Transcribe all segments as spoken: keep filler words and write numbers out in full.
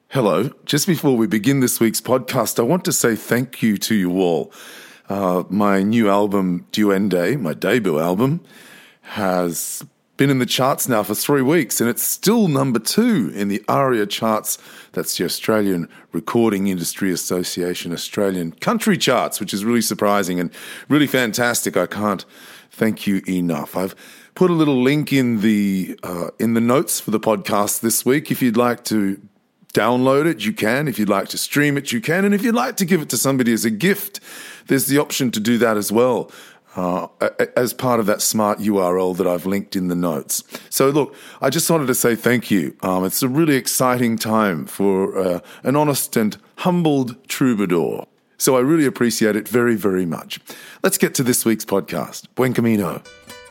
Hello. Just before we begin this week's podcast, I want to say thank you to you all. Uh, my new album, Duende, my debut album, has been in the charts now for three weeks, and it's still number two in the ARIA charts. That's the Australian Recording Industry Association Australian Country Charts, which is really surprising and really fantastic. I can't thank you enough. I've put a little link in the uh, in the notes for the podcast this week. If you'd like to download it, you can. If you'd like to stream it, you can. And if you'd like to give it to somebody as a gift, there's the option to do that as well, uh, as part of that smart U R L that I've linked in the notes. So look, I just wanted to say thank you. Um, it's a really exciting time for uh, an honest and humbled troubadour. So I really appreciate it very, very much. Let's get to this week's podcast. Buen camino.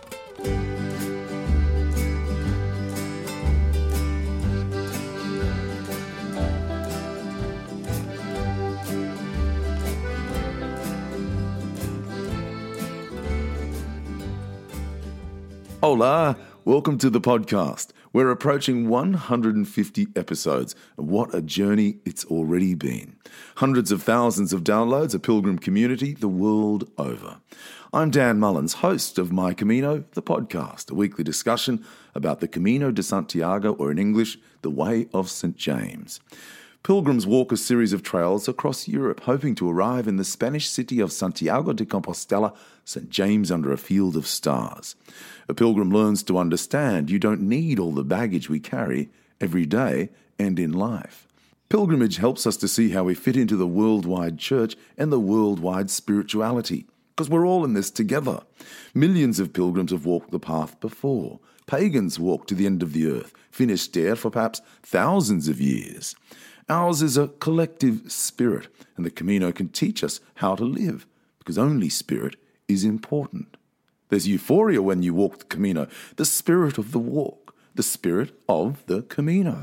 Hola, welcome to the podcast. We're approaching one hundred fifty episodes, and what a journey it's already been. Hundreds of thousands of downloads, a pilgrim community the world over. I'm Dan Mullins, host of My Camino, the podcast, a weekly discussion about the Camino de Santiago, or in English, the Way of Saint James. Pilgrims walk a series of trails across Europe, hoping to arrive in the Spanish city of Santiago de Compostela, Saint James under a field of stars. A pilgrim learns to understand you don't need all the baggage we carry every day and in life. Pilgrimage helps us to see how we fit into the worldwide church and the worldwide spirituality, because we're all in this together. Millions of pilgrims have walked the path before. Pagans walked to the end of the earth, finished there for perhaps thousands of years. Ours is a collective spirit, and the Camino can teach us how to live, because only spirit is important. There's euphoria when you walk the Camino, the spirit of the walk, the spirit of the Camino.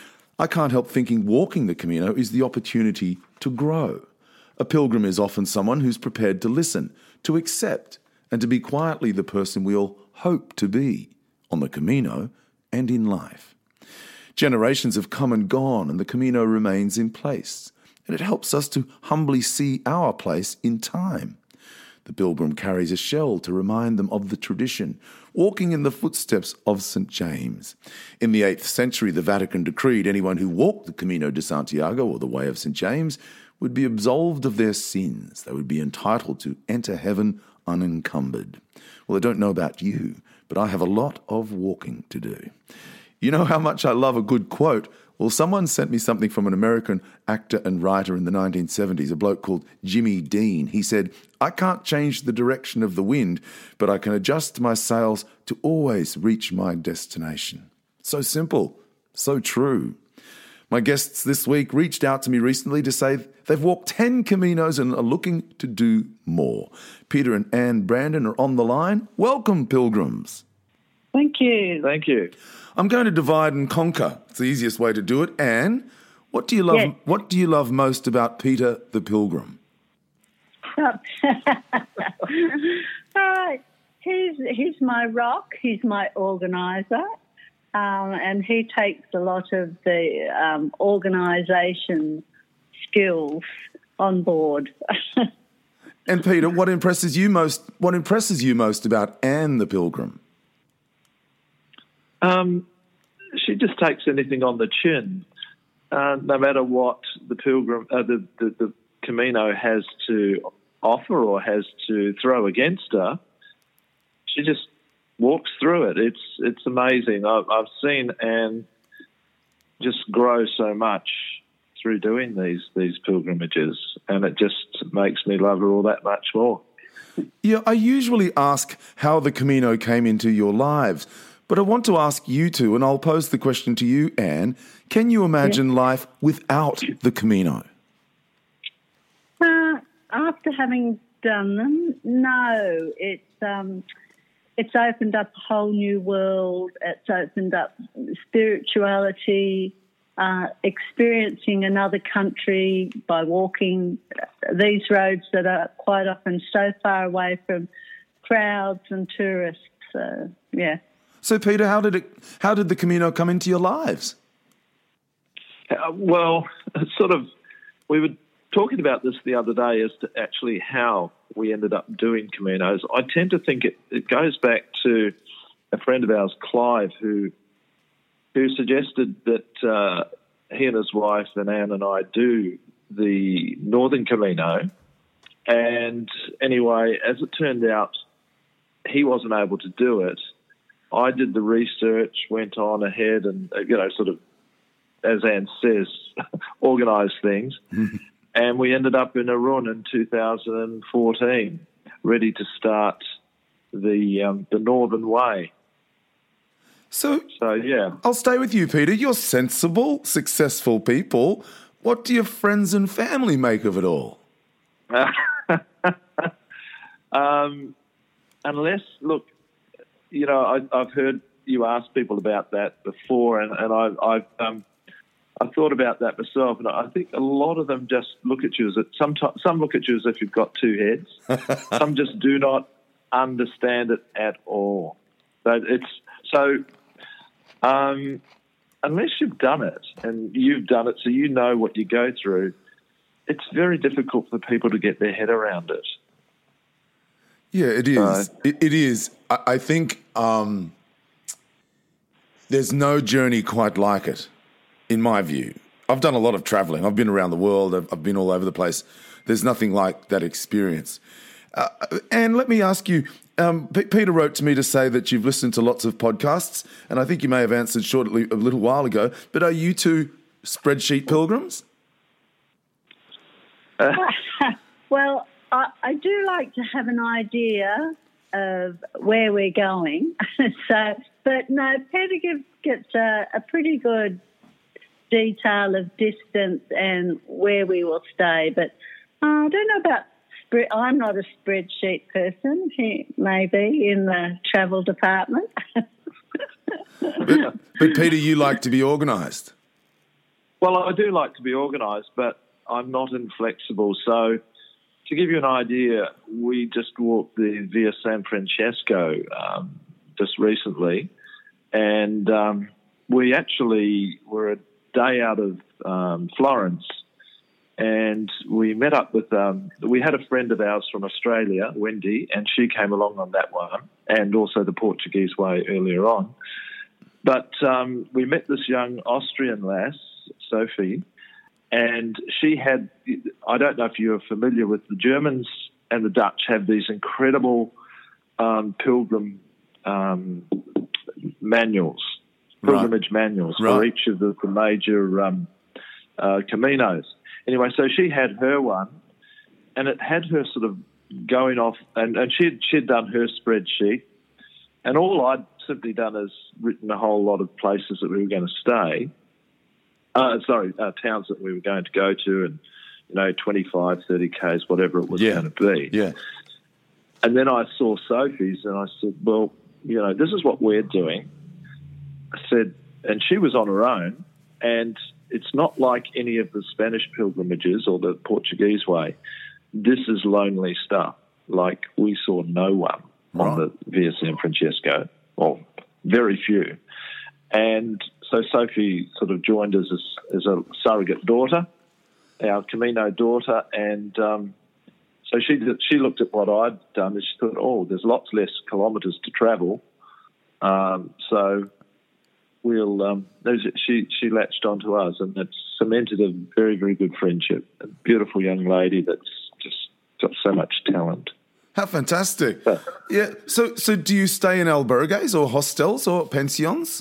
I can't help thinking walking the Camino is the opportunity to grow. A pilgrim is often someone who's prepared to listen, to accept, and to be quietly the person we all hope to be on the Camino and in life. Generations have come and gone, and the Camino remains in place, and it helps us to humbly see our place in time. The pilgrim carries a shell to remind them of the tradition, walking in the footsteps of Saint James. In the eighth century, the Vatican decreed anyone who walked the Camino de Santiago, or the Way of Saint James, would be absolved of their sins. They would be entitled to enter heaven unencumbered. Well, I don't know about you, but I have a lot of walking to do. You know how much I love a good quote? Well, someone sent me something from an American actor and writer in the nineteen seventies, a bloke called Jimmy Dean. He said, "I can't change the direction of the wind, but I can adjust my sails to always reach my destination." So simple, so true. My guests this week reached out to me recently to say they've walked ten Caminos and are looking to do more. Peter and Anne Brandon are on the line. Welcome, pilgrims. Thank you. Thank you. I'm going to divide and conquer. It's the easiest way to do it. Anne, what do you love? Yes. What do you love most about Peter the Pilgrim? uh, he's he's my rock. He's my organiser, um, and he takes a lot of the um, organisation skills on board. And Peter, what impresses you most? What impresses you most about Anne the Pilgrim? Um, she just takes anything on the chin, uh, no matter what the pilgrim, uh, the, the the Camino has to offer or has to throw against her. She just walks through it. It's it's amazing. I've, I've seen Anne just grow so much through doing these these pilgrimages, and it just makes me love her all that much more. Yeah, I usually ask how the Camino came into your lives. But I want to ask you two, and I'll pose the question to you, Anne. Can you imagine yeah. life without the Camino? Uh, after having done them, no. It's um, it's opened up a whole new world. It's opened up spirituality, uh, experiencing another country by walking these roads that are quite often so far away from crowds and tourists. So, yeah. So, Peter, how did it? How did the Camino come into your lives? Uh, well, sort of, we were talking about this the other day as to actually how we ended up doing Caminos. I tend to think it, it goes back to a friend of ours, Clive, who who suggested that uh, he and his wife and Anne and I do the Northern Camino. And anyway, as it turned out, he wasn't able to do it. I did the research, went on ahead and, you know, sort of, as Anne says, organised things. And we ended up in Arun in two thousand fourteen, ready to start the um, the Northern Way. So, so, yeah. I'll stay with you, Peter. You're sensible, successful people. What do your friends and family make of it all? um, unless, look, you know, I, I've heard you ask people about that before, and, and I, I've um, I've thought about that myself, and I think a lot of them just look at you as if, some some look at you as if you've got two heads. Some just do not understand it at all. So it's so um, unless you've done it and you've done it, so you know what you go through. It's very difficult for people to get their head around it. Yeah, it is. Uh, it, it is. I, I think um, there's no journey quite like it, in my view. I've done a lot of traveling. I've been around the world. I've, I've been all over the place. There's nothing like that experience. Uh, and let me ask you, um, P- Peter wrote to me to say that you've listened to lots of podcasts, and I think you may have answered shortly a little while ago, but are you two spreadsheet pilgrims? Uh, well, I, I do like to have an idea of where we're going. so, but no, Peter gives, gets a, a pretty good detail of distance and where we will stay. But uh, I don't know about spread. I'm not a spreadsheet person. He may be in the travel department. but, but Peter, you like to be organised. Well, I do like to be organised, but I'm not inflexible. So to give you an idea, we just walked the Via San Francesco um, just recently, and um, we actually were a day out of um, Florence, and we met up with, um, we had a friend of ours from Australia, Wendy, and she came along on that one, and also the Portuguese Way earlier on. But um, we met this young Austrian lass, Sophie, and she had, I don't know if you're familiar with the Germans and the Dutch have these incredible um, pilgrim um, manuals, pilgrimage right. manuals right. for each of the, the major um, uh, caminos. Anyway, so she had her one, and it had her sort of going off, and, and she'd, she'd done her spreadsheet, and all I'd simply done is written a whole lot of places that we were going to stay. Uh, sorry, uh, towns that we were going to go to, and, you know, twenty-five, thirty kays, whatever it was yeah. going to be. Yeah. And then I saw Sophie's, and I said, well, you know, this is what we're doing. I said, and she was on her own, and it's not like any of the Spanish pilgrimages or the Portuguese way. This is lonely stuff. Like, we saw no one right. on the Via San Francesco, or very few. And so Sophie sort of joined us as, as a surrogate daughter, our Camino daughter, and um, so she did, she looked at what I'd done and she thought, oh, there's lots less kilometres to travel. Um, so we'll um, she she latched onto us, and it's cemented a very, very good friendship. A beautiful young lady that's just got so much talent. How fantastic! Yeah. yeah. So so do you stay in albergues or hostels or pensions?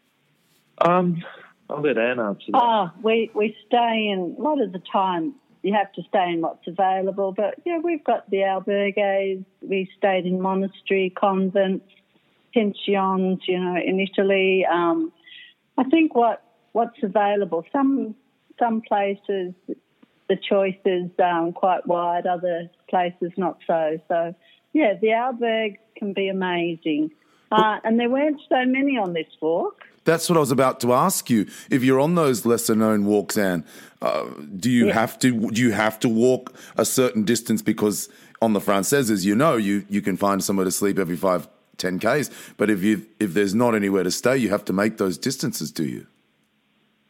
Um, I'll let Anne answer that. Oh, we, we stay in, a lot of the time you have to stay in what's available, but, yeah, we've got the albergues, we stayed in monastery, convents, pensions, you know, in Italy. Um, I think what what's available, some some places the choice is um, quite wide, other places not so. So, yeah, the albergue can be amazing. Uh, and there weren't so many on this walk. That's what I was about to ask you. If you're on those lesser-known walks, Anne, uh, do you yeah. have to do you have to walk a certain distance? Because on the Franceses, you know, you, you can find somewhere to sleep every five, ten kays. But if you if there's not anywhere to stay, you have to make those distances, do you?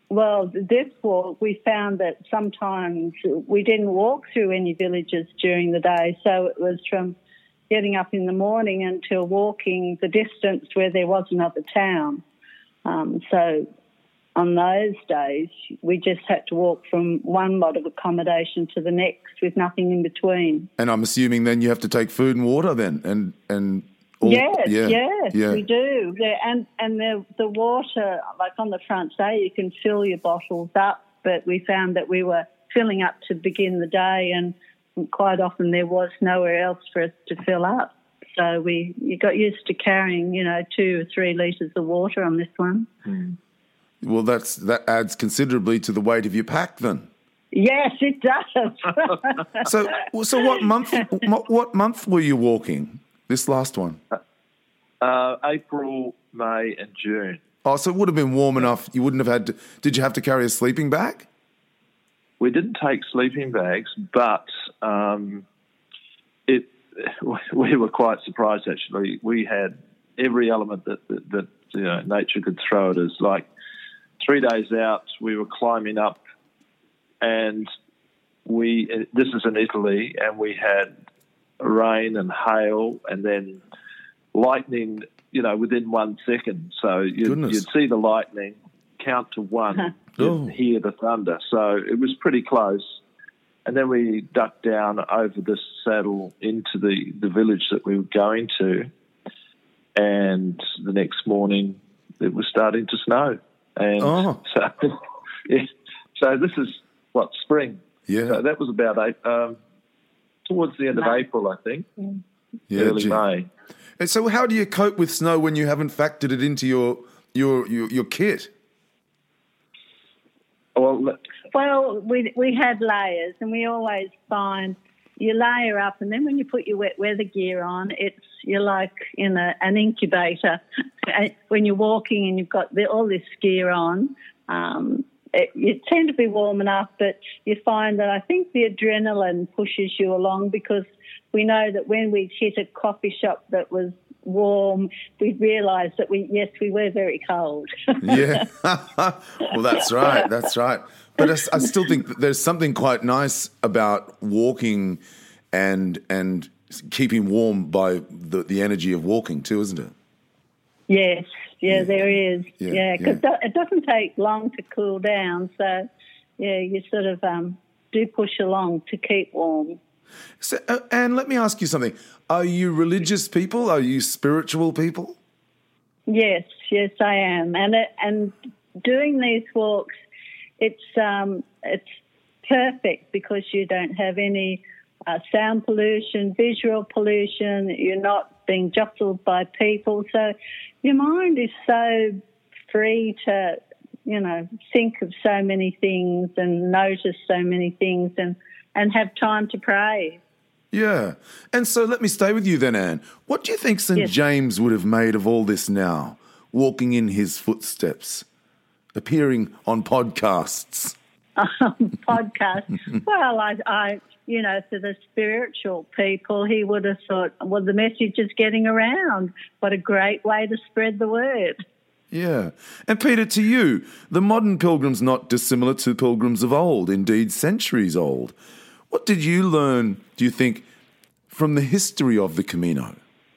well, this walk, we found that sometimes we didn't walk through any villages during the day, so it was from getting up in the morning until walking the distance where there was another town. Um, so on those days, we just had to walk from one lot of accommodation to the next with nothing in between. And I'm assuming then you have to take food and water then, and and all, yes, yeah, yes, yeah. we do. Yeah, and and the the water, like on the front day, you can fill your bottles up, but we found that we were filling up to begin the day, and quite often there was nowhere else for us to fill up. So we you got used to carrying, you know, two or three litres of water on this one. Mm. Well, that's that adds considerably to the weight of your pack then. Yes, it does. So, so what month? What month were you walking? This last one? Uh, April, May, and June. Oh, so it would have been warm enough. You wouldn't have had to. Did you have to carry a sleeping bag? We didn't take sleeping bags, but um, it. We were quite surprised actually. We had every element that that, that you know, nature could throw at us. Like three days out, we were climbing up, and we. This is in Italy, and we had rain and hail, and then lightning. You know, within one second. So you'd, you'd see the lightning, count to one, Oh. you'd hear the thunder. So it was pretty close. And then we ducked down over this saddle into the, the village that we were going to. And the next morning, it was starting to snow. And Oh. so, yeah, so this is, what, spring? Yeah. So that was about eight, um, towards the end of May. April, I think, Yeah, early gee. May. And so, how do you cope with snow when you haven't factored it into your your your, your kit? Well, Well, we we had layers, and we always find you layer up, and then when you put your wet weather gear on, it's you're like in a, an incubator. When you're walking and you've got the, all this gear on, um, it, you tend to be warm enough, but you find that I think the adrenaline pushes you along, because we know that when we hit a coffee shop that was warm, we realised that we yes we were very cold. Yeah. Well, that's right. That's right. But I, I still think that there's something quite nice about walking and and keeping warm by the, the energy of walking too, isn't it? Yes, yeah, Yeah. there is. Yeah, Yeah, because yeah. it doesn't take long to cool down. So, yeah, you sort of um, do push along to keep warm. So, uh, and let me ask you something. Are you religious people? Are you spiritual people? Yes, yes, I am. And it, and doing these walks, it's um, it's perfect because you don't have any uh, sound pollution, visual pollution. You're not being jostled by people. So your mind is so free to, you know, think of so many things and notice so many things and, and have time to pray. Yeah. And so let me stay with you then, Anne. What do you think Saint Yes. James would have made of all this now, walking in his footsteps, appearing on podcasts? Podcast. Well, I, I, you know, for the spiritual people, he would have thought, well, the message is getting around. What a great way to spread the word. Yeah. And Peter, to you, the modern pilgrim's not dissimilar to pilgrims of old, indeed centuries old. What did you learn, do you think, from the history of the Camino?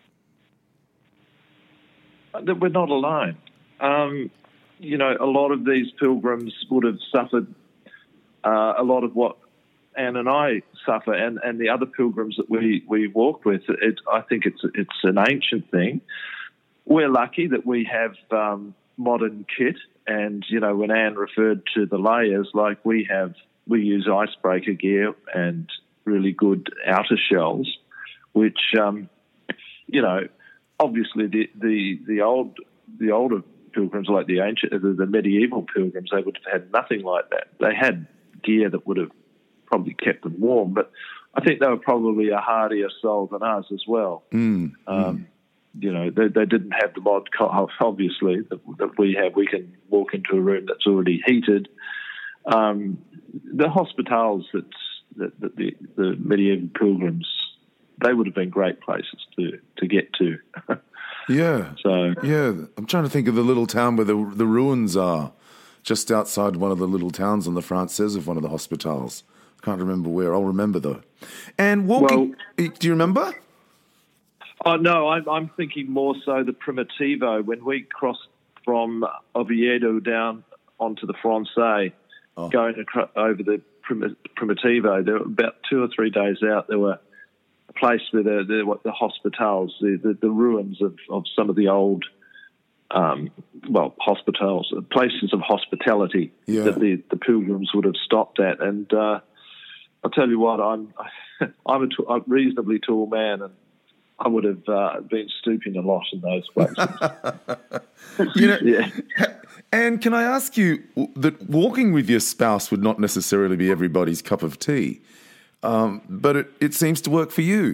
That we're not alone. Um, you know, a lot of these pilgrims would have suffered uh, a lot of what Anne and I suffer, and, and the other pilgrims that we, we walk with. It, I think it's it's an ancient thing. We're lucky that we have um, modern kit, and you know, when Anne referred to the layers, like we have, we use icebreaker gear and really good outer shells, which um, you know, obviously the, the the old the older pilgrims, like the ancient the, the medieval pilgrims, they would have had nothing like that. They had gear that would have probably kept them warm, but I think they were probably a hardier soul than us as well. Mm, Um, mm. You know, they, they didn't have the mod, obviously, that, that we have. We can walk into a room that's already heated. Um, the hospitals that, that, that the, the medieval pilgrims, they would have been great places to, to get to. Yeah. So Yeah. I'm trying to think of the little town where the the ruins are. just outside one of the little towns on the Francaise of one of the hospitals. I can't remember where. I'll remember, though. And walking... Well, do you remember? Oh, no, I'm, I'm thinking more so the Primitivo. When we crossed from Oviedo down onto the Francais, oh. going across, over the Prim- Primitivo, there were about two or three days out, there were a place where the, the, what, the hospitals, the, the, the ruins of, of some of the old, um, well, hospitals, places of hospitality yeah. that the, the pilgrims would have stopped at. And uh, I'll tell you what, I'm, I'm a, t- a reasonably tall man, and I would have uh, been stooping a lot in those places. you know, yeah. And can I ask you that walking with your spouse would not necessarily be everybody's cup of tea, um, but it, it seems to work for you.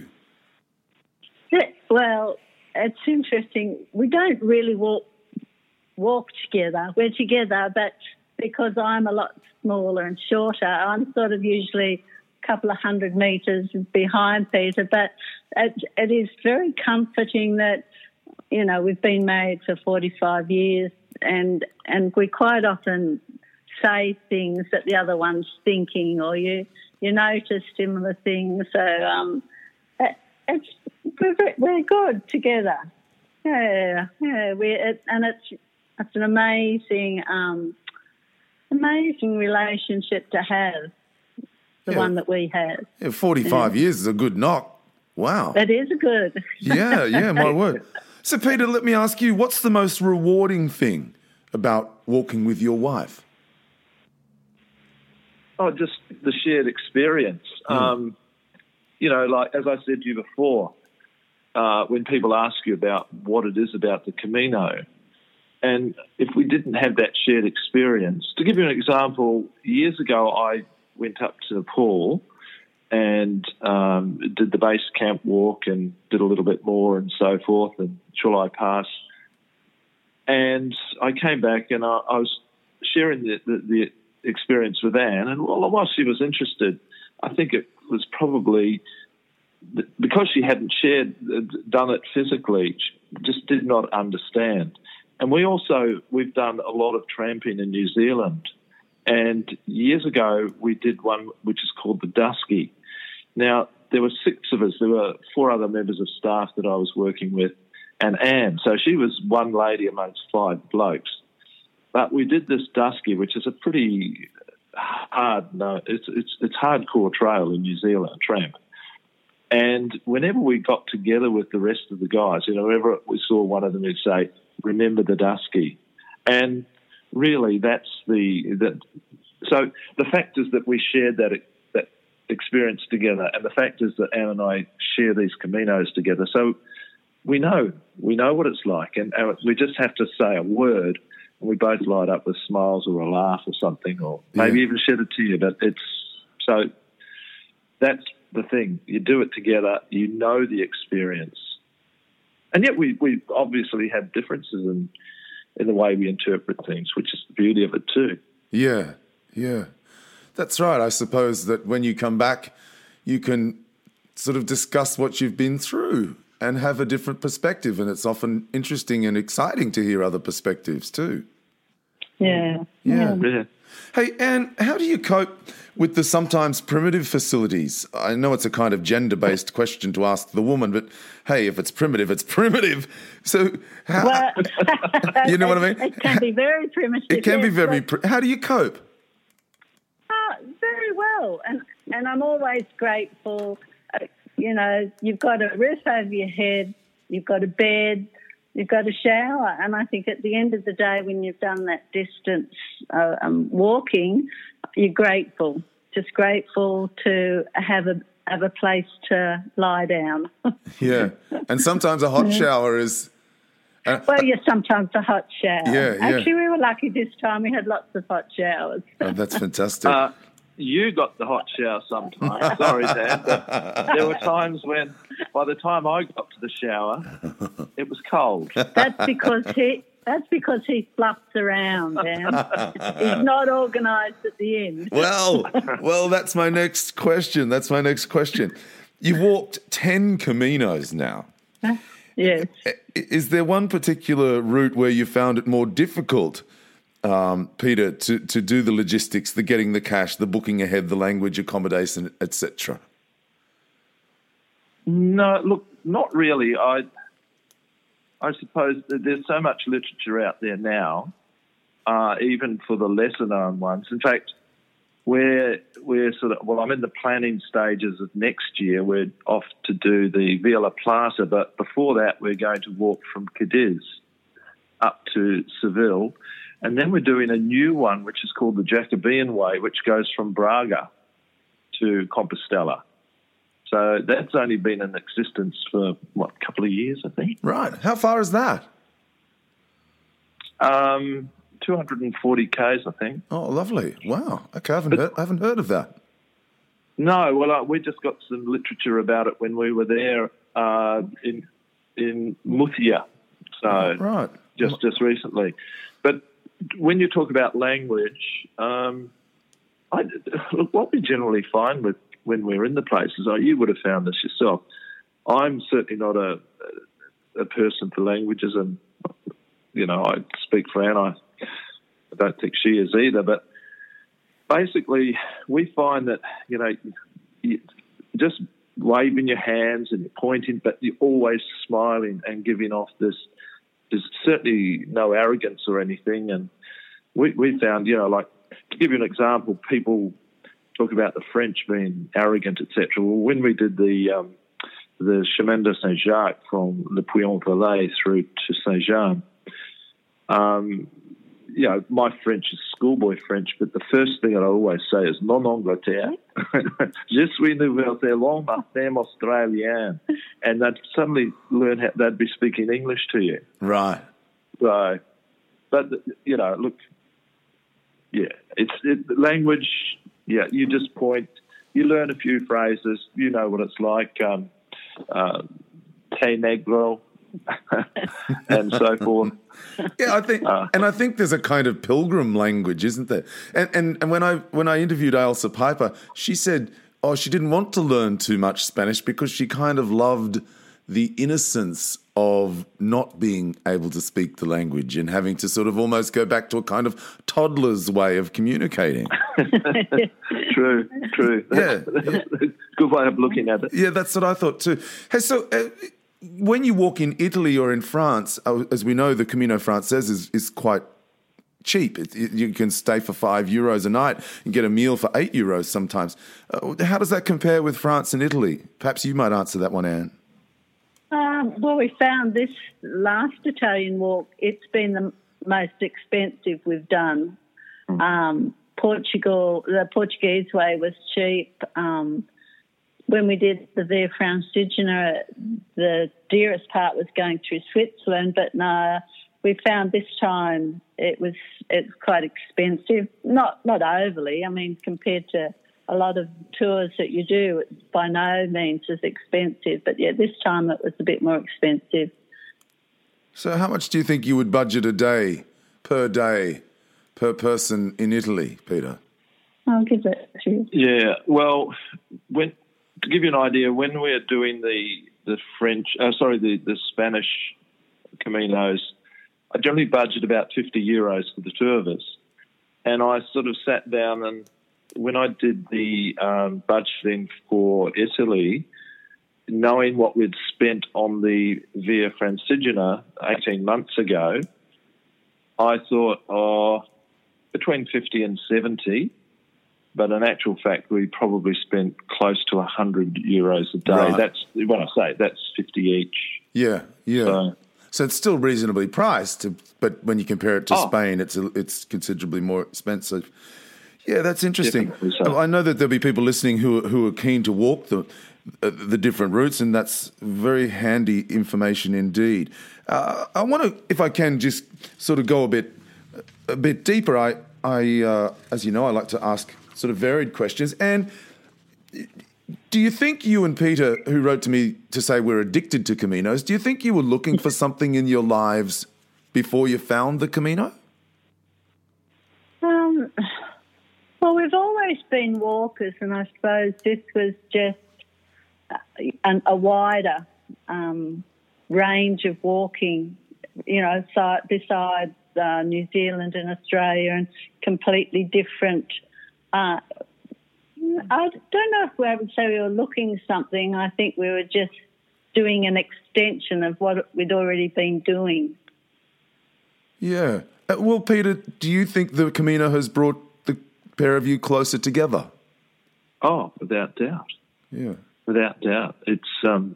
Well, it's interesting. We don't really walk walk together. We're together, but because I'm a lot smaller and shorter, I'm sort of usually couple of hundred metres behind Peter, but it, it is very comforting that, you know, we've been married for forty-five years and and we quite often say things that the other one's thinking, or you, you notice similar things. So um, it, it's we're, we're good together. Yeah, yeah. We it, and it's it's an amazing, um, amazing relationship to have. The yeah. one that we have. Yeah, forty-five yeah. years is a good knock. Wow. That is good. yeah, yeah, my word. So, Peter, let me ask you, what's the most rewarding thing about walking with your wife? Oh, just the shared experience. Mm. Um, you know, like, as I said to you before, uh, when people ask you about what it is about the Camino, and if we didn't have that shared experience, to give you an example, years ago I went up to Nepal and um, did the base camp walk and did a little bit more and so forth, and Chulai Pass. And I came back and I, I was sharing the, the, the experience with Anne, and while she was interested, I think it was probably because she hadn't shared, done it physically, she just did not understand. And we also, we've done a lot of tramping in New Zealand. And years ago, we did one which is called the Dusky. Now, there were six of us. There were four other members of staff that I was working with, and Anne. So she was one lady amongst five blokes. But we did this Dusky, which is a pretty hard, no, it's it's it's hardcore trail in New Zealand, tramp. And whenever we got together with the rest of the guys, you know, whenever we saw one of them, we'd say, "Remember the Dusky," and really, that's the that. So the fact is that we shared that that experience together, and the fact is that Anne and I share these Caminos together. So we know we know what it's like, and we just have to say a word, and we both light up with smiles or a laugh or something, or maybe yeah. even shed a tear. But it's so that's the thing. You do it together. You know the experience, and yet we we obviously have differences in. in the way we interpret things, which is the beauty of it too. Yeah, yeah. That's right. I suppose that when you come back, you can sort of discuss what you've been through and have a different perspective, and it's often interesting and exciting to hear other perspectives too. Yeah. Yeah. yeah. Hey, Anne, how do you cope with the sometimes primitive facilities? I know it's a kind of gender-based question to ask the woman, but hey, if it's primitive, it's primitive. So, how, well, you know what I mean? It can be very primitive. It can yes, be very. but, Pri- how do you cope? Uh, very well, and and I'm always grateful. Uh, you know, you've got a roof over your head, you've got a bed. You've got a shower, and I think at the end of the day, when you've done that distance uh, um, walking, you're grateful, just grateful to have a have a place to lie down. Yeah, and sometimes a hot shower is. Uh, well, yeah, sometimes a hot shower. Yeah, yeah. Actually, we were lucky this time; we had lots of hot showers. Oh, that's fantastic. Uh, you got the hot shower sometimes. Sorry, Dan. But there were times when, by the time I got to the shower, it was cold. That's because he. That's because he fluffs around, Dan. He's not organised at the end. Well, well, that's my next question. That's my next question. You've walked ten Caminos now. Yes. Is there one particular route where you found it more difficult um, Peter, to, to do the logistics, the getting the cash, the booking ahead, the language, accommodation, et cetera? No, look, not really. I I suppose that there's so much literature out there now, uh, even for the lesser-known ones. In fact, we're, we're sort of, well, I'm in the planning stages of next year. We're off to do the Via La Plata, but before that we're going to walk from Cadiz up to Seville. And then we're doing a new one, which is called the Jacobean Way, which goes from Braga to Compostela. So that's only been in existence for, what, a couple of years, I think. Right. How far is that? Um, two hundred forty kays, I think. Oh, lovely. Wow. Okay, I haven't, But, heard, I haven't heard of that. No, well, uh, we just got some literature about it when we were there uh, in in Murcia, so right. just, just recently. But when you talk about language, um, I, look, what we generally find with when we're in the places, oh, you would have found this yourself. I'm certainly not a a person for languages, and you know, I speak for Anne. I, I don't think she is either. But basically, we find that you know, you just waving your hands and pointing, but you're always smiling and giving off this. There's certainly no arrogance or anything, and we we found, you know, like to give you an example, people talk about the French being arrogant, et cetera. Well, when we did the um, the Chemin de Saint-Jacques from Le Puy-en-Velay through to Saint-Jean, um, you know, my French is schoolboy French, but the first thing I always say is "Non Angleterre." Je suis Nouvelle-Zélande, Martin Australien, and they'd suddenly learn how they'd be speaking English to you. Right. So, but you know, look, yeah, it's it, language. Yeah, you just point, you learn a few phrases, you know what it's like, um, uh, te negro, and so forth. Yeah, I think, uh, and I think there's a kind of pilgrim language, isn't there? And and, and when I when I interviewed Ailsa Piper, she said, oh, she didn't want to learn too much Spanish because she kind of loved the innocence of not being able to speak the language and having to sort of almost go back to a kind of toddler's way of communicating. True, true. Yeah. That's a good way of looking at it. Yeah, that's what I thought too. Hey, so uh, when you walk in Italy or in France, uh, as we know, the Camino Frances is, is quite cheap. It, it, you can stay for five euros a night and get a meal for eight euros sometimes. Uh, how does that compare with France and Italy? Perhaps you might answer that one, Anne. Um, well, we found this last Italian walk, it's been the most expensive we've done. Mm. Um, Portugal, the Portuguese way was cheap. Um, when we did the Via Francigena, the dearest part was going through Switzerland, but no, we found this time it was it's quite expensive. Not not overly. I mean, compared to a lot of tours that you do, it's by no means as expensive. But yeah, this time it was a bit more expensive. So how much do you think you would budget a day, per day, per person in Italy, Peter? I'll give it to you. Yeah, well, when to give you an idea, when we're doing the the French, uh, sorry, the, the Spanish Caminos, I generally budget about fifty euros for the two of us. And I sort of sat down and when I did the um, budgeting for Italy, knowing what we'd spent on the Via Francigena eighteen months ago, I thought, oh, between fifty and seventy. But in actual fact, we probably spent close to one hundred euros a day. Right. That's when I say that's fifty each. Yeah, yeah. So, so it's still reasonably priced, but when you compare it to oh. Spain, it's a, it's considerably more expensive. Yeah, that's interesting. So. I know that there'll be people listening who are, who are keen to walk the uh, the different routes, and that's very handy information indeed. Uh, I want to, if I can, just sort of go a bit a bit deeper. I, I uh, as you know, I like to ask sort of varied questions. And do you think you and Peter, who wrote to me to say we're addicted to Caminos, do you think you were looking for something in your lives before you found the Camino? Um. Well, we've always been walkers, and I suppose this was just a, a wider um, range of walking, you know, so, besides uh, New Zealand and Australia, and completely different. Uh, I don't know if I would say we were looking something. I think we were just doing an extension of what we'd already been doing. Yeah. Uh, well, Peter, do you think the Camino has brought the pair of you closer together? Oh, without doubt. Yeah. Without doubt. It's, um,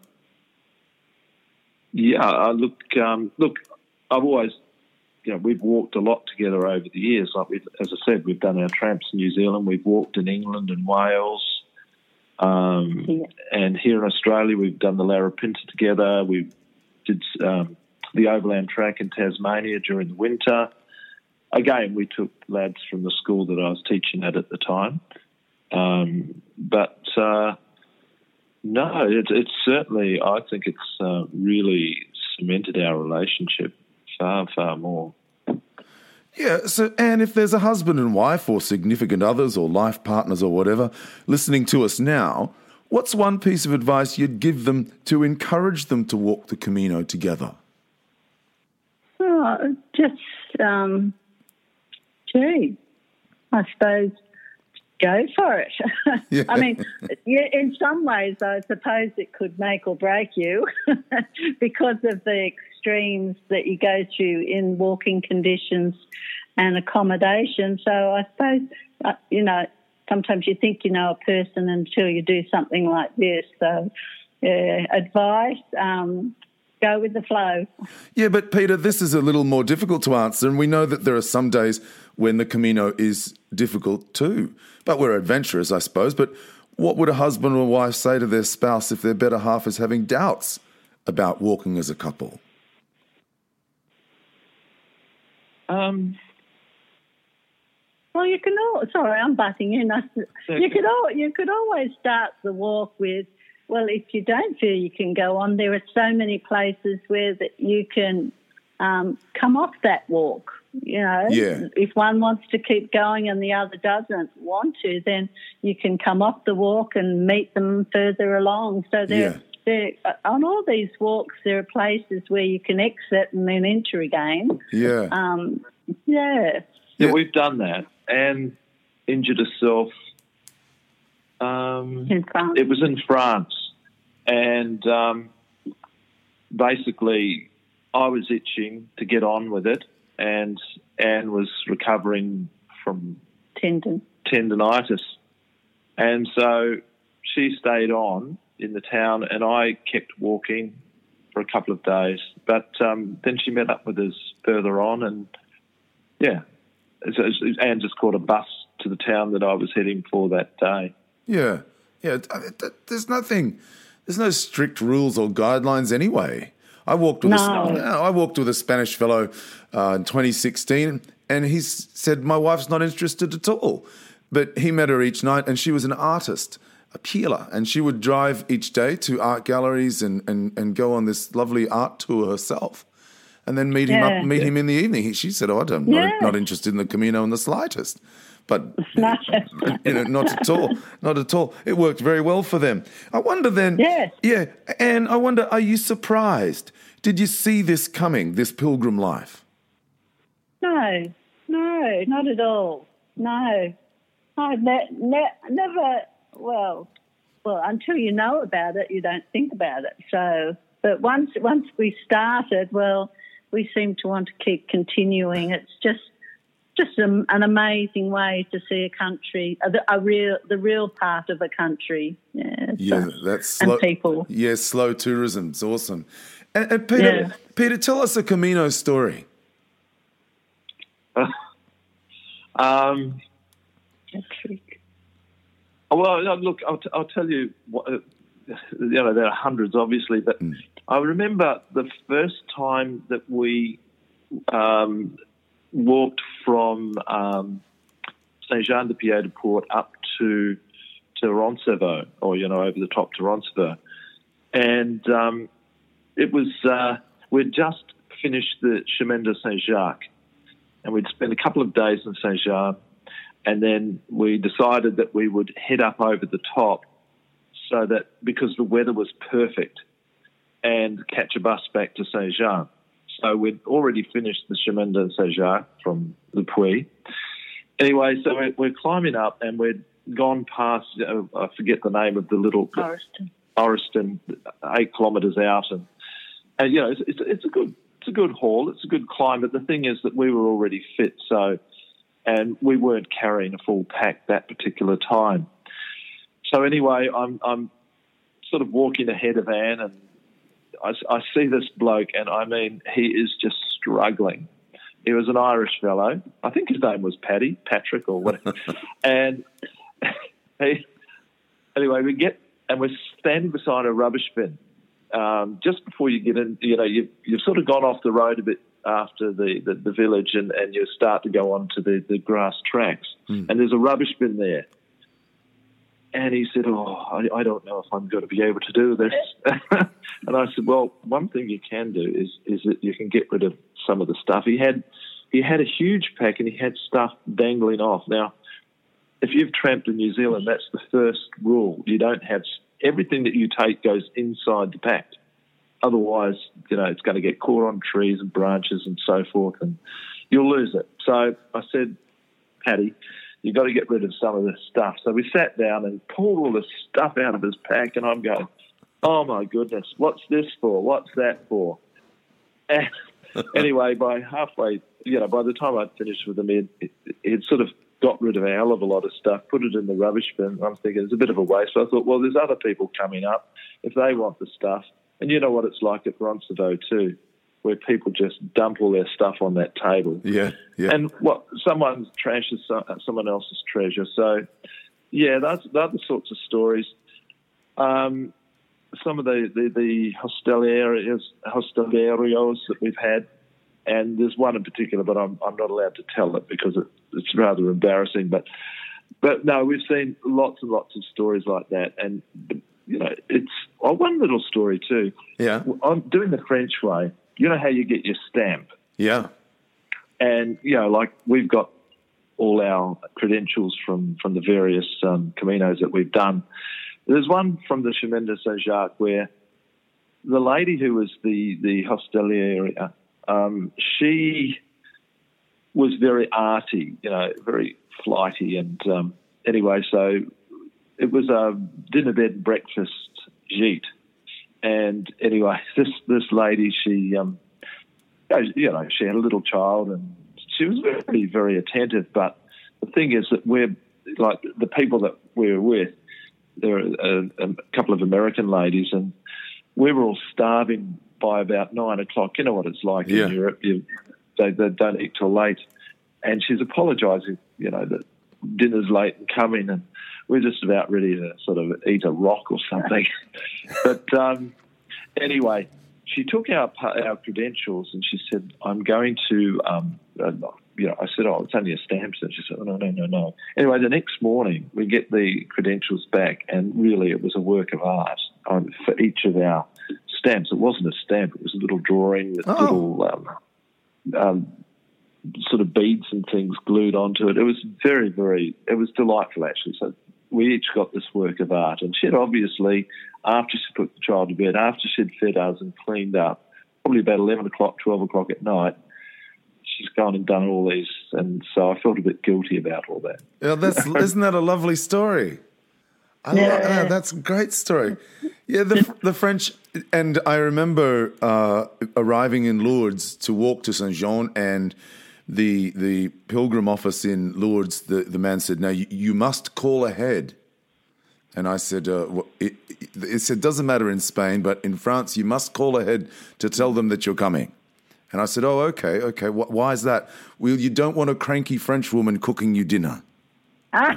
yeah, I look, um, look, I've always, you know, we've walked a lot together over the years. Like we've, as I said, we've done our tramps in New Zealand. We've walked in England and Wales. Um, yeah. And here in Australia, we've done the Larapinta together. We did um, the overland track in Tasmania during the winter. Again, we took lads from the school that I was teaching at at the time. Um, but uh, no, it, it's certainly, I think it's uh, really cemented our relationship far, far more. Yeah, so, and if there's a husband and wife or significant others or life partners or whatever listening to us now, what's one piece of advice you'd give them to encourage them to walk the Camino together? Oh, just, um, gee, I suppose go for it. Yeah. I mean, yeah, in some ways, I suppose it could make or break you because of the extremes that you go through in walking conditions and accommodation. So I suppose, uh, you know, sometimes you think you know a person until you do something like this. So yeah, advice, um, go with the flow. Yeah, but Peter, this is a little more difficult to answer, and we know that there are some days when the Camino is difficult too. But we're adventurous, I suppose. But what would a husband or wife say to their spouse if their better half is having doubts about walking as a couple? Um. Well, you can all. Sorry, I'm butting in. I, you could all. You could always start the walk with, well, if you don't feel you can go on, there are so many places where that you can um, come off that walk. You know, yeah. If one wants to keep going and the other doesn't want to, then you can come off the walk and meet them further along. So there, yeah. there on all these walks, there are places where you can exit and then enter again. Yeah. Um, yeah. Yeah, we've done that. And injured herself. Um, in France. It was in France. And um, basically, I was itching to get on with it. And Anne was recovering from Tendon. tendinitis. And so she stayed on in the town and I kept walking for a couple of days. But um, then she met up with us further on and, yeah, so Anne just caught a bus to the town that I was heading for that day. Yeah, yeah. There's nothing, there's no strict rules or guidelines anyway. I walked with no. a, I walked with a Spanish fellow uh, in twenty sixteen, and he said my wife's not interested at all. But he met her each night, and she was an artist, a peeler, and she would drive each day to art galleries and, and, and go on this lovely art tour herself, and then meet him yeah. up, meet him in the evening. He, she said, "Oh, I'm yeah. not, not interested in the Camino in the slightest." But you know, not at all, not at all. It worked very well for them. I wonder then, yes. yeah, and I wonder, are you surprised? Did you see this coming, this pilgrim life? No, no, not at all. No, I ne- ne- never. Well, well, until you know about it, you don't think about it. So, but once once we started, well, we seem to want to keep continuing. It's just. Just a, an amazing way to see a country, a, a real, the real part of a country. Yeah, yeah so, that's slow, and people. Yeah, slow tourism. It's awesome. And, and Peter, yeah. Peter, tell us a Camino story. Uh, um, well, look, I'll, t- I'll tell you. What, uh, you know, there are hundreds, obviously, but mm. I remember the first time that we. Um, walked from um, Saint-Jean-de-Pied-de-Port up to to Roncevaux, or, you know, over the top to Roncevaux. And um, it was, uh, we'd just finished the Chemin de Saint-Jacques, and we'd spent a couple of days in Saint-Jean, and then we decided that we would head up over the top so that, because the weather was perfect, and catch a bus back to Saint-Jean. So we'd already finished the Chemin de Saint-Jacques from the Puy. Anyway, so we're, we're climbing up and we'd gone past, uh, I forget the name of the little... Orriston. Orriston, eight kilometres out. And, and you know, it's, it's, it's a good it's a good haul. It's a good climb. But the thing is that we were already fit, so... And we weren't carrying a full pack that particular time. So anyway, I'm I'm sort of walking ahead of Anne, and I, I see this bloke, and I mean, he is just struggling. He was an Irish fellow. I think his name was Paddy, Patrick, or whatever. And he, anyway, we get and we're standing beside a rubbish bin um, just before you get in. You know, you've you've sort of gone off the road a bit after the, the, the village, and, and you start to go on to the, the grass tracks. Mm. And there's a rubbish bin there. And he said, oh, I, I don't know if I'm going to be able to do this. And I said, well, one thing you can do is is that you can get rid of some of the stuff. He had he had a huge pack, and he had stuff dangling off. Now, if you've tramped in New Zealand, that's the first rule. You don't have – everything that you take goes inside the pack. Otherwise, you know, it's going to get caught on trees and branches and so forth, and you'll lose it. So I said, Paddy, you've got to get rid of some of this stuff. So we sat down and pulled all this stuff out of his pack, and I'm going, oh, my goodness, what's this for? What's that for? And anyway, by halfway, you know, by the time I'd finished with him, he'd, he'd sort of got rid of a hell of a lot of stuff, put it in the rubbish bin. I'm thinking it's a bit of a waste. So I thought, well, there's other people coming up. If they want the stuff, and you know what it's like at Roncevaux too, where people just dump all their stuff on that table. Yeah, yeah. And what someone's trash is someone else's treasure. So, yeah, that's those are the sorts of stories. Um, some of the the, the hostelerios, hostelerios that we've had, and there's one in particular, but I'm I'm not allowed to tell it because it, it's rather embarrassing. But but no, we've seen lots and lots of stories like that, and. You know, it's oh, one little story too. Yeah. I'm doing the French way. You know how you get your stamp? Yeah. And, you know, like we've got all our credentials from, from the various um, Caminos that we've done. There's one from the Chemin de Saint-Jacques where the lady who was the, the hostelier, um, she was very arty, you know, very flighty. And um, anyway, so... It was a dinner, bed, and breakfast gîte. And anyway, this this lady, she, um, you know, she had a little child, and she was very, very attentive. But the thing is that we're, like, the people that we were with, there were a, a couple of American ladies, and we were all starving by about nine o'clock. You know what it's like yeah. in Europe. You, they, they don't eat till late. And she's apologising, you know, that dinner's late and coming, and we're just about ready to sort of eat a rock or something. But um, anyway, she took our our credentials and she said, I'm going to, um, uh, you know, I said, oh, it's only a stamp. And she said, oh, no, no, no, no. Anyway, the next morning we get the credentials back, and really it was a work of art um, for each of our stamps. It wasn't a stamp. It was a little drawing with oh. little um, um, sort of beads and things glued onto it. It was very, very, it was delightful, actually. So we each got this work of art. And she'd obviously, after she put the child to bed, after she'd fed us and cleaned up, probably about eleven o'clock, twelve o'clock at night, she's gone and done all these. And so I felt a bit guilty about all that. Yeah, that's, isn't that a lovely story? I yeah. love, yeah, that's a great story. Yeah, the the French, and I remember uh, arriving in Lourdes to walk to Saint Jean, and the the pilgrim office in Lourdes, the, the man said, "Now you, you must call ahead." And I said, uh, it, it, it said, doesn't matter in Spain, but in France, you must call ahead to tell them that you're coming. And I said, oh, okay, okay. Wh- why is that? Well, you don't want a cranky French woman cooking you dinner. I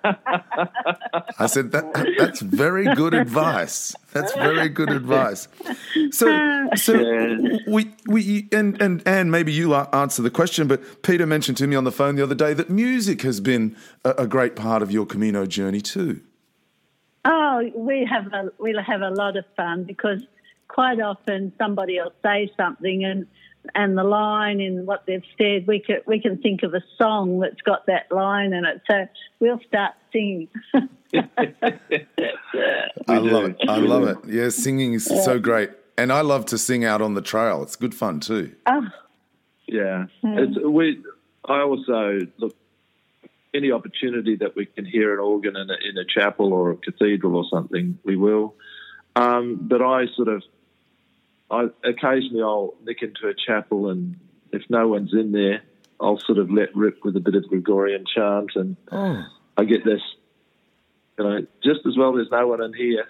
said, that, that's very good advice. That's very good advice. So, so we, we, and, and Anne, maybe you answer the question, but Peter mentioned to me on the phone the other day that music has been a, a great part of your Camino journey too. Oh, we have a we'll have a lot of fun because quite often somebody will say something and and the line in what they've said, we can we can think of a song that's got that line in it. So we'll start singing. I love it. I love it. Yeah, singing is yeah. so great. And I love to sing out on the trail. It's good fun too. Oh, Yeah. Mm. It's, we. I also look any opportunity that we can hear an organ in a, in a chapel or a cathedral or something, we will. Um, but I sort of, I occasionally I'll nick into a chapel, and if no one's in there, I'll sort of let rip with a bit of Gregorian chant, and Oh. I get this. You know, just as well there's no one in here.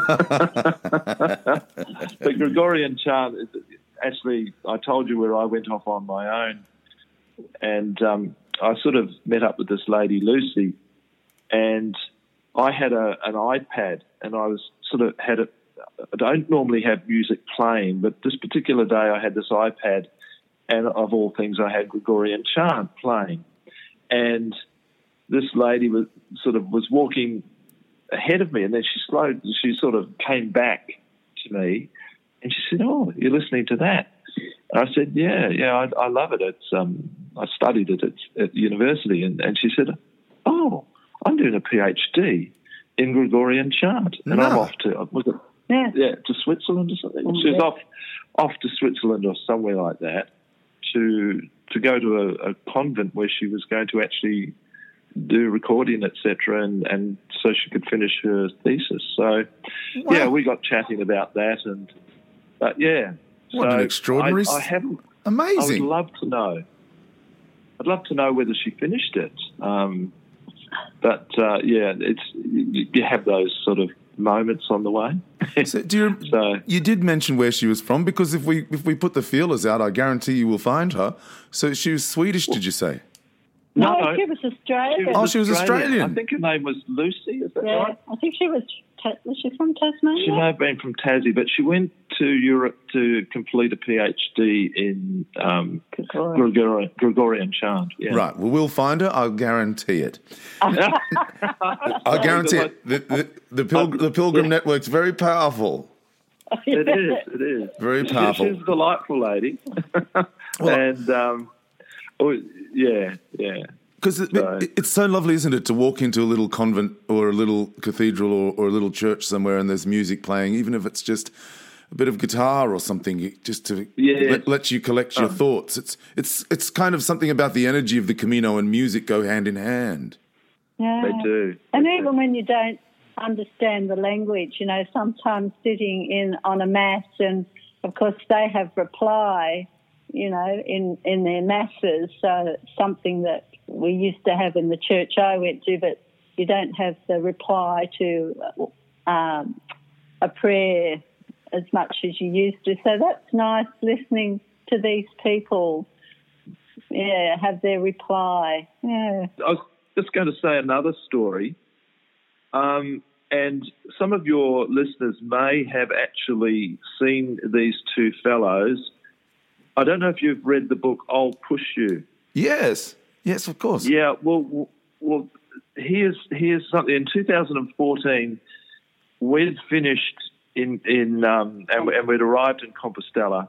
But Gregorian chant, is, actually, I told you where I went off on my own, and um, I sort of met up with this lady, Lucy, and I had a, an iPad, and I was sort of had it. I don't normally have music playing, but this particular day I had this iPad, and of all things, I had Gregorian chant playing, and this lady was sort of was walking ahead of me, and then she slowed. She sort of came back to me, and she said, "Oh, you're listening to that?" And I said, "Yeah, yeah, I, I love it. It's um, I studied it at, at university." And, and she said, "Oh, I'm doing a PhD in Gregorian chant, and No. I'm off to was it yeah. yeah to Switzerland or something." Oh, She was yeah. off off to Switzerland or somewhere like that to to go to a, a convent where she was going to actually do recording, et cetera, and, and so she could finish her thesis. So, Wow. yeah, we got chatting about that, and but yeah, What so an extraordinary I, I s- haven't. I would Amazing. love to know. I'd love to know whether she finished it. Um, but uh, yeah, it's you, you have those sort of moments on the way. So, do you, So- you did mention where she was from, because if we if we put the feelers out, I guarantee you will find her. So she was Swedish, did you say? No, No, no. she was Australian. Oh, she was Australian. I think her name was Lucy. Is that yeah, right? I think she was. Ta- was she from Tasmania? She may have been from Tassie, but she went to Europe to complete a PhD in um, Gregorian. Gregorian, Gregorian chant. Yeah. Right. Well, we'll find her. I'll guarantee it. I'll guarantee it. The, the, the, Pilgr- the Pilgrim Yeah. Network's very powerful. It is. It is. Very She- powerful. She's a delightful lady. Well- and um, oh, yeah, yeah. Because it, So- it, it's so lovely, isn't it, to walk into a little convent or a little cathedral or, or a little church somewhere and there's music playing, even if it's just a bit of guitar or something, you- just to Yeah. let, let you collect your Um, thoughts. It's it's it's kind of something about the energy of the Camino and music go hand in hand. Yeah. They do. And They do. even when you don't understand the language, you know, sometimes sitting in on a mass, and of course they have reply, you know, in, in their masses. So it's something that we used to have in the church I went to, but you don't have the reply to um, a prayer as much as you used to. So that's nice listening to these people. Yeah, have their reply. Yeah. I was just going to say another story. Um, and some of your listeners may have actually seen these two fellows. I don't know if you've read the book I'll Push You. Yes, yes, of course. Yeah, well, w- well, here's here's something. In two thousand fourteen, we'd finished in in um, and, we- and we'd arrived in Compostela,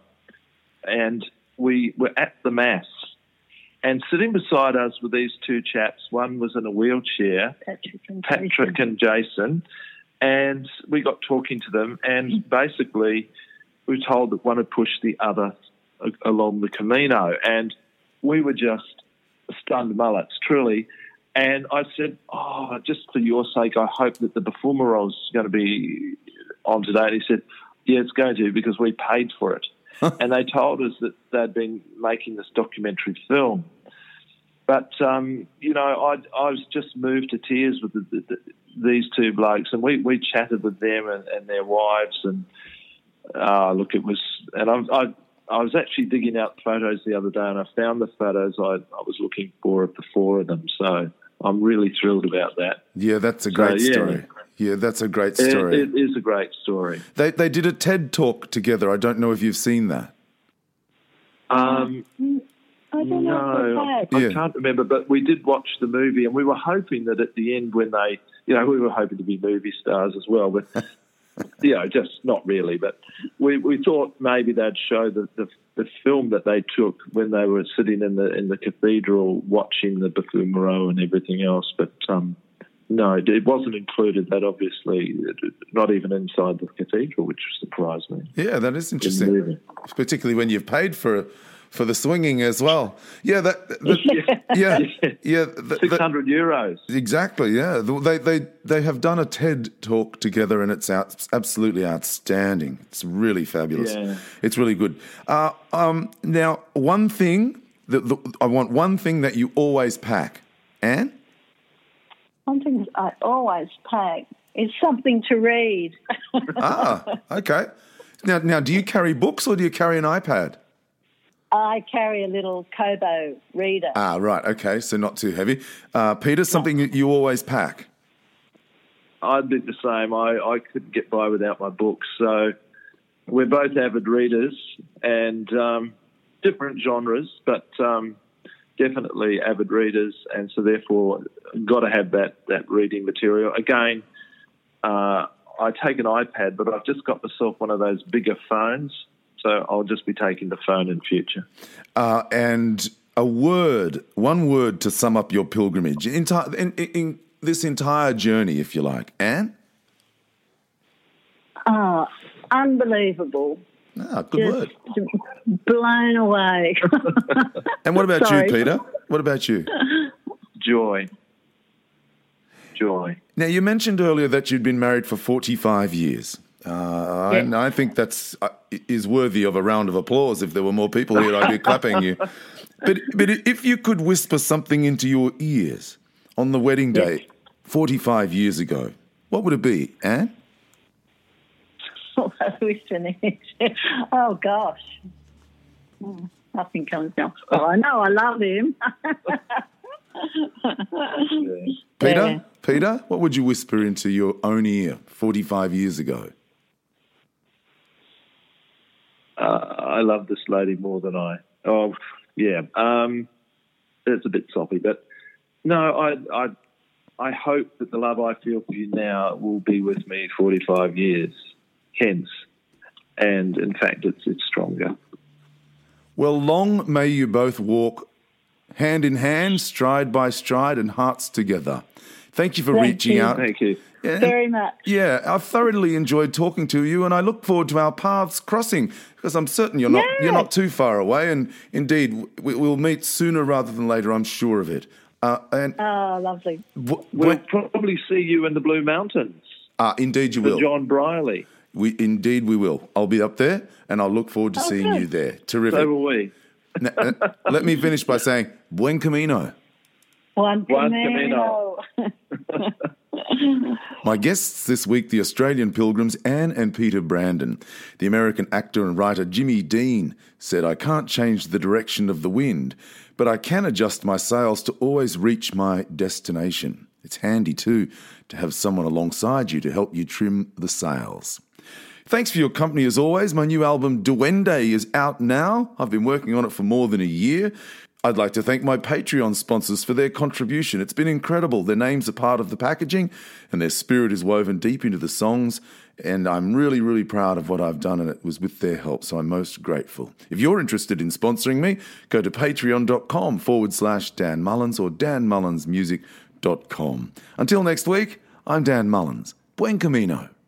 and we were at the mass, and sitting beside us were these two chaps. One was in a wheelchair, Patrick and Patrick Jason. and Jason, and we got talking to them, and basically we were told that one had pushed the other a- along the Camino, and we were just stunned mullets, truly. And I said, oh, just for your sake, I hope that the Buffumaro's is going to be on today. And he said, yeah, it's going to, because we paid for it. And they told us that they'd been making this documentary film. But, um, you know, I, I was just moved to tears with the, the, the, these two blokes. And we, we chatted with them and, and their wives. And, uh, look, it was... And I, I I was actually digging out photos the other day, and I found the photos I, I was looking for of the four of them. So I'm really thrilled about that. Yeah, that's a great yeah. story. Yeah, that's a great It, story. it is a great story. They they did a TED talk together. I don't know if you've seen that. Um, I don't know no, if I, they Yeah. I can't remember, but we did watch the movie, and we were hoping that at the end, when they, you know, we were hoping to be movie stars as well, but you know, just not really. But we, we thought maybe they'd show the, the the film that they took when they were sitting in the in the cathedral watching the Bufumaro and everything else. But um, no, it wasn't included. That obviously, not even inside the cathedral, which surprised me. Yeah, that is interesting, particularly when you've paid for for the swinging as well. Yeah, that, that yeah, yeah, yeah the, six hundred euros. Exactly. Yeah, they they they have done a TED talk together, and it's out, absolutely outstanding. It's really fabulous. Yeah. It's really good. Uh, um, now, one thing that the, I want one thing that you always pack, Anne. One thing I always pack is something to read. Ah, okay. Now, now, do you carry books or do you carry an iPad? I carry a little Kobo reader. Ah, right. Okay, so not too heavy. Uh, Peter, something that you always pack? I'd be the same. I, I couldn't get by without my books. So we're both avid readers and um, different genres, but um, definitely avid readers, and so therefore got to have that, that reading material. Again, uh, I take an iPad, but I've just got myself one of those bigger phones, so I'll just be taking the phone in future. Uh, and a word, one word to sum up your pilgrimage, entire, in, in, in this entire journey, if you like. Anne? Oh, unbelievable. Ah, good Just word. Blown away. And what about Sorry. you, Peter? What about you? Joy. Joy. Now, you mentioned earlier that you'd been married for forty-five years. Uh, Yes. And I think that's uh, is worthy of a round of applause. If there were more people here, I'd be clapping you. But but if you could whisper something into your ears on the wedding day, Yes. forty-five years ago, what would it be, Anne? Oh, gosh. Hmm, Nothing comes down. Well, I know I love him. Peter, Yeah. Peter, what would you whisper into your own ear forty-five years ago? Uh, I love this lady more than I. Oh, yeah. Um, it's a bit soppy, but no, I, I, I hope that the love I feel for you now will be with me forty-five years hence, and in fact, it's it's stronger. Well, long may you both walk hand in hand, stride by stride, and hearts together. Thank you for Thank reaching you. out. Thank you. Yeah, Very much. Yeah, I've thoroughly enjoyed talking to you, and I look forward to our paths crossing because I'm certain you're not Yeah. you're not too far away, and indeed we, we'll meet sooner rather than later. I'm sure of it. Uh, and Oh, lovely. w- We'll when- probably see you in the Blue Mountains ah, indeed you for will. John Briley. We indeed we will. I'll be up there, and I'll look forward to Oh, seeing good. you there. Terrific. So will we. Now, uh, let me finish by saying buen camino. One Buen Camino. My guests this week, the Australian pilgrims Anne and Peter Brandon. The American actor and writer Jimmy Dean said, "I can't change the direction of the wind, but I can adjust my sails to always reach my destination. It's handy too to have someone alongside you to help you trim the sails." Thanks for your company as always. My new album Duende is out now. I've been working on it for more than a year. I'd like to thank my Patreon sponsors for their contribution. It's been incredible. Their names are part of the packaging and their spirit is woven deep into the songs. And I'm really, really proud of what I've done, and it was with their help, so I'm most grateful. If you're interested in sponsoring me, go to patreon.com forward slash Dan Mullins or dan mullins music dot com. Until next week, I'm Dan Mullins. Buen camino.